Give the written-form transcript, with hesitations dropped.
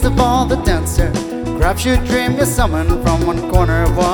of all the dancer, grabs your dream you summon from one corner of one.